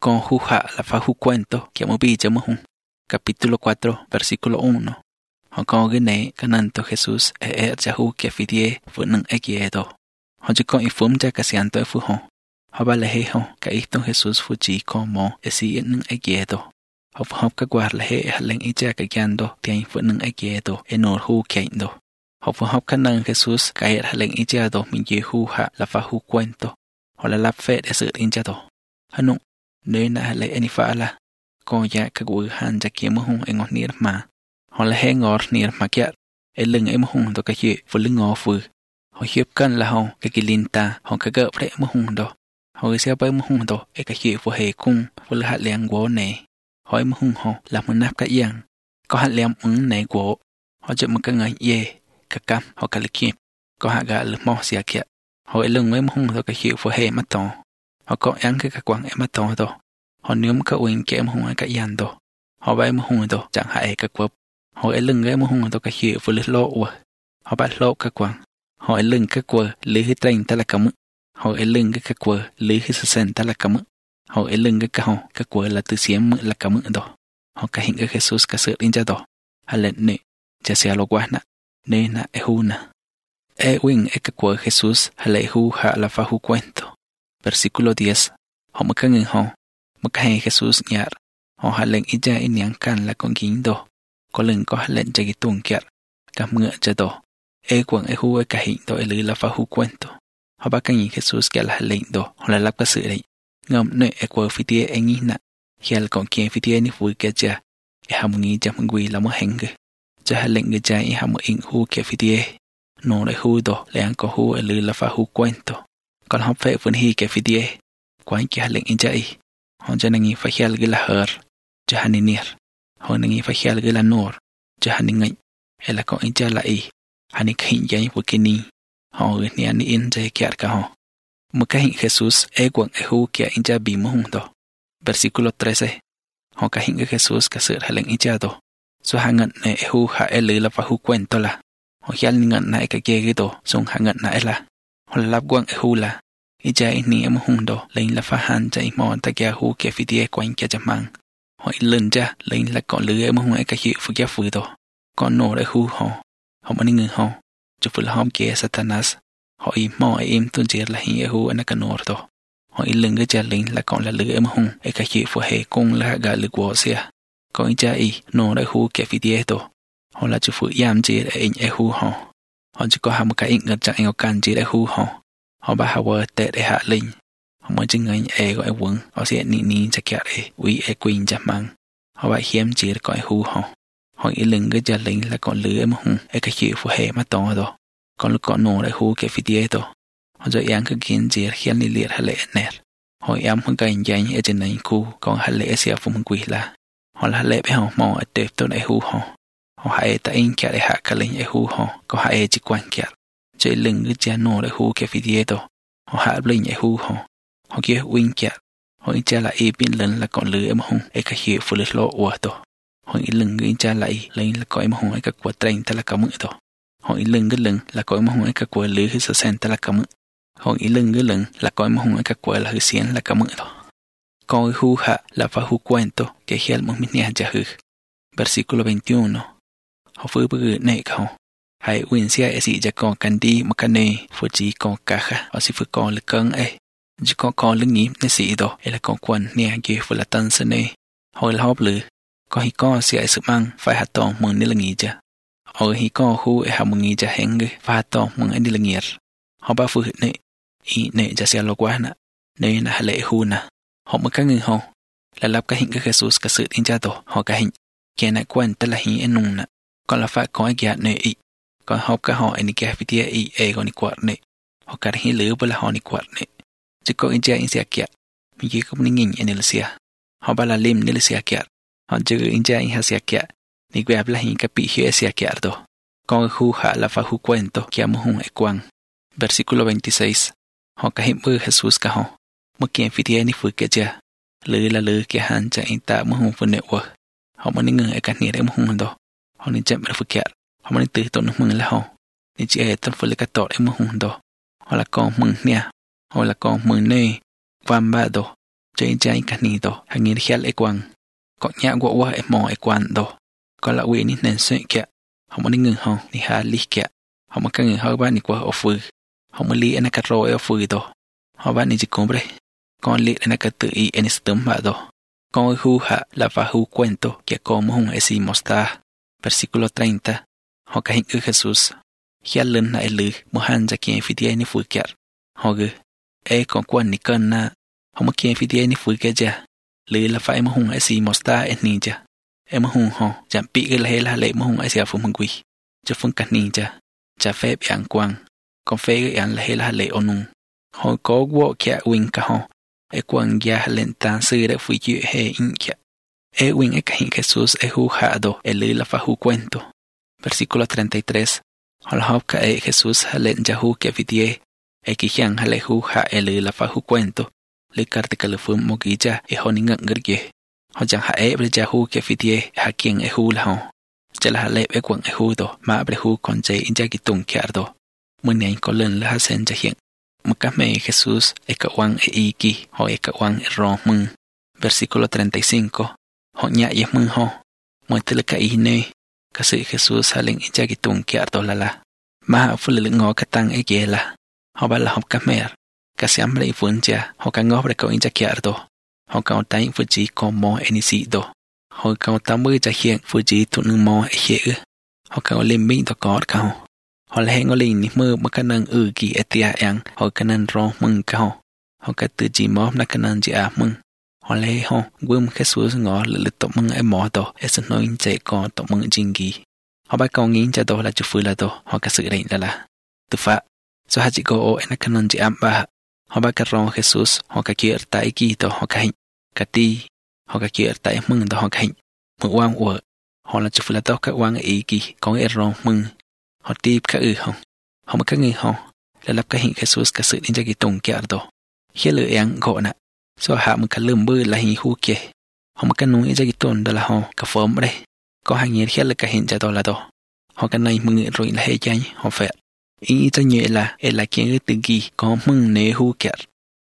con juja la fa ju cuento que mo bi jamo capítulo 4 versículo 1 ho con gene cananto Jesús jahu que fidie funan egiedo ho je con ifum ja casianto fu ho vale he ho ka isto Jesús fuji como esi en egiedo ho ka guar le he halen ija ka yando tian funan egiedo enor hu kendo ho kanan Jesús ka halen ija do mi jehu ha la fa ju cuento ho la lap fe de sự inja do hanu nơi na le eni faala con ya ka gu han ja ki mo hung engor nir ma ho la he ngor nir ma kya lưng em hung do ka hi fu lưng ngor fu ho hiệp kan la ho ka kilinta ho ka ga pre mo hung do ho sia ba mo hung do e ka hi fu he kung fu la leng wo ne hoi mo hung ho la mo nap ka yang ko ha lem ne wo ho je mo ka ngai ye ka kam ho ka le ki ko ha ga le mo sia kya ho lưng em hung do ka hi fu he ma to họ có ăn cái quăng em mất to đó họ nếu mà có uống cái em hung cái yan đó họ bay em hung đó chẳng hại cái quập họ lưng cái em hung đó cái hiệu vừa lỗ họ bắt lỗ cái quăng họ lưng cái quờ lưới cái tranh ta là cấm họ lưng cái quờ lưới cái sen ta là cấm họ lưng cái quờ là từ xiêm là cấm đó họ cái hình cái Jesus cái sự linh ra đó hay là nèจะเสียโลกว่านะเนนะhu na wing cái quờ Jesus hay là hu ha la fa hu cuento Versículo 10. Họ mới ngừng họ, mới hay Jesús nhar, họ hạ lệnh ít ra in nhang can là con kính đồ, có lệnh có hạ lệnh cho cái tuồng kiệt, cả ngựa cho đồ, quần hu cả hình đồ lưới là phá hu cuento, họ bắt cái nhìn Jesús kia là hạ lệnh đồ, họ là lắp cái sự đấy, ngầm nơi quờ phi tia nghĩ nè, khi là con kia phi tia ni vui kia cha, hàm nghĩ cho mừng quỳ là mới hành cái, cho hạ lệnh người cha hàm in hu kia phi tia, nô lại hu đồ, lại ăn có hu lưới là phá hu cuento. Còn học phép vẫn hi cái video quán kia lệnh in chạy họ cho nên phải hiểu cái là hở cho hắn nên họ nên phải hiểu cái là nor cho hắn nên ngay hay là có in chạy lại hắn nên hình dáng của cái ni họ nên in chạy kia cả họ một cái hình Jesus quần hu kia in chạy bị mông đó versículo 13 họ cái hình cái Jesus cái sự hay lệnh in chạy đó số hàng ngân này hu hạ lưỡi là phải hu quen to là họ hiểu ngân này cái kia cái đó xong hàng ngân này là họ lắp quăng hu là ý trái ni em hung đồ lên là phá han chạy mòn ta kia hu kia phi tia quanh kia chăm mang họ lên ra lên là còn lưới em hung ấy cái hiệu phụ kia phụ đồ còn nổ lại hu họ mà ngừng họ chụp phụ là họ kia Satanas họ im mò im tuân chỉ là hình hu anh cái nổ đồ họ lên cái cha lên là còn là lưới em hung ấy cái hiệu phụ hệ cung là gà lưới của xe còn ý trái nổ lại hu kia phi tia đồ họ là chụp phụ yam chỉ để in hu họ chỉ có một cái ngân chẳng anh có can chỉ để hu họ bà hawa tệ để hạ linh họ mới chứng ngay gọi vững họ sẽ ni chắc kẹt uy queen chả mang họ bà hiếm chỉ gọi hu họ ý lưng cái cha linh là còn lưới mà hùng cái chịu phụ hệ mà to đó còn lúc còn nổ lại hu cái phi tia đó họ rồi ăn cái kiến chỉ khiến li liệt hạ lệ nẹt họ em không cái danh trên này khu còn hạ lệ sẽ phun quỷ là họ là hạ lệ với họ mò ở đẹp tôi lại hu họ hãy ta in kẹt để hạ cái linh hu họ có hãy chỉ quan kẹt chơi lưng cái cha nổ lại hu cái phi tia đó họ hạ linh hu họ kia win kẹt họ in cha lại bên lần là còn lưới em hùng cái hiệu phụ lực lộ ủa đó họ in lưng cái cha lại lên là có em hùng cái quạt tranh ta là cả mực đó họ in lưng cái lưng là có em hùng cái quạt lưới cái sợi sen ta là cả mực họ in lưng cái lưng là có em hùng cái quạt là hơi xiên là cả mực đó coi hu hạ là phá hu cuento cái hiệu một mình nhà cha hư versículo 21 họ phơi bự này không hãy uyên xe gì cho con cần đi mà cái này phụ chỉ con cả khá ở sĩ phụ con lực cân chỉ con lưng nhím nên sĩ đó là con quần nè kia phụ là tân sơn này hồi là họp lử có hi con sẽ sự mang phải hạt tòng mừng nên là nghỉ chưa ở hi con khu hạt mừng nghỉ cho hẹn người và hạt tòng mừng anh đi là nghỉ họ ba phụ này này cho xe lo quá nè này là lệ khu nè họ mới các người họ là lập cái hình cái Jesus cái sự tin cha tổ họ cái hình kia này quen tức là hình anh nung nè còn là phải có cái này còn học cái họ anh kia phải tia còn đi quạt này họ cái hình lứa với là họ đi quạt này chỉ có anh trai anh sẽ kia mình chỉ có mình nhìn anh là xe họ bảo là lim nên là xe kia họ chỉ có anh trai anh sẽ kia ni quẹp là hình cái bị hiệu xe kia đó còn khu hạ là phải khu quen to kia mua hùng quang versículo 26 họ cái hình bơ Jesus cả họ một kiện phi tia ni phụ kia chưa lứa là lứa kia hắn chạy anh ta mua hùng phần nẹo họ mới ngừng cái này để mua hùng đó họ nên chậm được phụ kia họ mới từ tụi nó mừng là họ nên chỉ ở trong phần cái tọt em mua hùng đó họ là con mừng nè họ là con mừng nè quan ba đó chơi chơi cả nì đồ hàng nghìn khét lệ quăng có nhã gỗ quá em mò em quan đồ có là quên nên sợi kẹt không muốn ngừng hông ni hà li kẹt không muốn các người hơi bạn ni qua ở phơi không muốn li anh cắt rồi ở phơi đồ họ bạn ni chỉ compre con li anh cắt tự ý anh sớm mà đồ con hu hạ là va hu cuento que como un decimos ta versículo 30 họ cái hình Jesus khi lên lại lư Mohan ra kia phi đi ni phơi kẹt họ gừ con quan ni cân na không muốn kia phi đi ni phơi kẹt ja lư là phải mà hung decimos ta en ni ja em hung ho chạm bị cái lệ là lệ mà hung ai sẽ phụ mừng quỳ cho phương cảnh ninh cha phép yang quang còn phê cái yang là lệ onung họ có wo kia wing cả ho ai quang ya lên tan sư đã phụ chịu hệ in kia ai wing ai cảnh Jesus ai hu hạ đồ ai lư là phải hu cuento versículo 33 họ là học cái Jesus lên cha hu kia vidie ai kỳ yang hay hu hạ ai lư là phải hu cuento lư carte cái lư phương một cái cha ai họ ninh ngẩn gửi họ chẳng hãy bây giờ hu cái phi tiề hạ kiêng ai hu là họ chỉ là lệ với quần ai hu đó mà bây hu còn chơi in ra cái tung kia đóมื่อนี้ก็เลื่อนละเซนจะเห็นมุกะเมเยซูสเอกวังเออีกีหอเอกวังเอรอมึง versículo 35หอญะเยมึงหอมวยตะลึกะอีเนกะสึเยซูสฮาเลงอิจากิตุงเกียร์ตอละละมาหาฟุลลึงอกะตังเอเกละหอบะละหอบกะเมรกะเสียมเลยฟุนจาหอกะงอบเลยก็อิจากิร์ตอหอกะเอาไตฟุจิโกโมเอนิซิโดหอกะเอาตามือจะเฮียงฟุจิตุนึงโมเอเฮหอกะเอาเลมมิงตอกอดเขาhọ là hẹn ngô linh mơ mà cái năng kỳ etia yang họ cái năng rong mừng cao họ cái từ chỉ mò là cái năng chỉ mừng họ lấy họ quên cái số ngõ lực tụng mừng em mò đó em sẽ nói chạy còn tụng mừng chính kỳ họ bắt câu nghĩ cho đó là chụp phơi là đó họ cái sự định là từ phá số hai chỉ có em cái năng chỉ ba họ bắt cái rong Jesus họ cái kia tại kỳ đó họ cái ti họ cái kia tại mừng đó họ cái mừng quang của họ là chụp phơi là đó cái quang ý kỳ có cái rong mừng họ tiếp cái không họ mà các người họ là lập cái hình Jesus cái sự đến cho cái tùng kia đó khi lựa ăn gọi nè so hạ một cái lườm bơi là hình khu kia họ mà cái núi cho cái tùng đó là họ cái phốm ở đây có hàng nghìn khi là cái hình cho đó là đó họ cái này mừng rồi là hay chơi họ phải ý cho nhẹ là kia từ kỳ có mừng nề khu kia